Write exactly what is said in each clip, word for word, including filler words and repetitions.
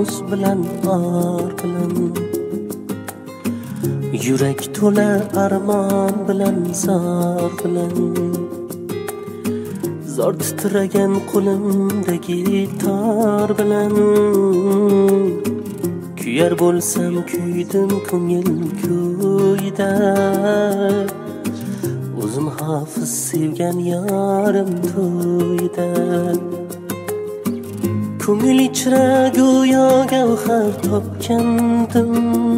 nomus bilan or bilan, yurak to'la armon bilan zor bilan, zor titragan qo'limdagi tor bilan, kuyar bo'lsam kuydim ko'ngil ko'yda, o'zim hofiz sevgan yorim to'yda. Ko'ngil ichra go'yo gavhar topgandim,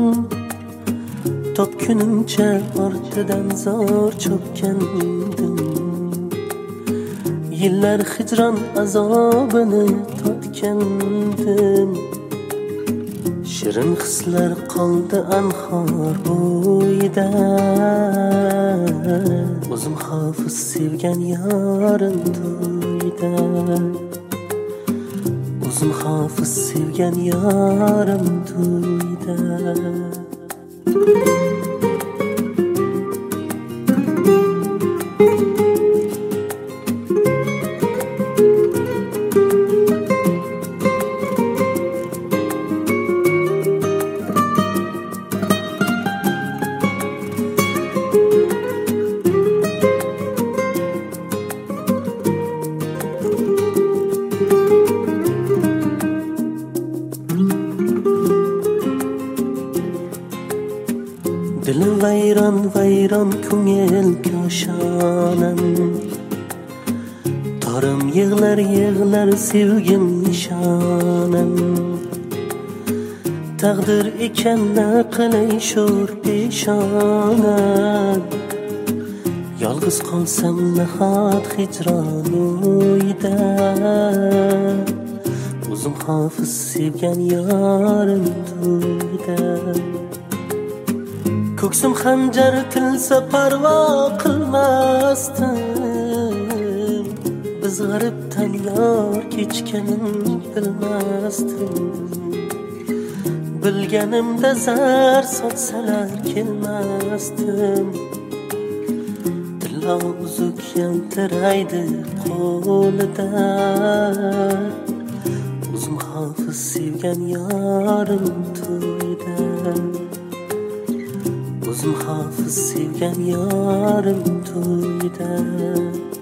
topgunimcha ortidan zor chopgandim. Yillar hijron azobini totgandim, shirin hislar qoldi anhor bo'yida, o'zim hofiz sevgan yorim to'yda, o'zim hofiz sevgan yorim to'yda. Dilim vayron vayron ko'ngil koshonam, torim yig'lar yig'lar sevgim nishonam. Taqdir ekan na qilay sho'r peshonam, yolg'iz qolsam nahot hijron o'yda, o'zim hofiz sevgan yorim to'yda. Ko'ksim xanjar tilsa parvo qilmasdim, biz g'aribdan yor kechganim bilmasdim. Bilganimda zar sotsalar kelmasdim, tillo uzuk yaltiraydi qo'lida, o'zim hofiz sevgan yorim to'yda, o'zim hofiz sevgan yorim to'yda.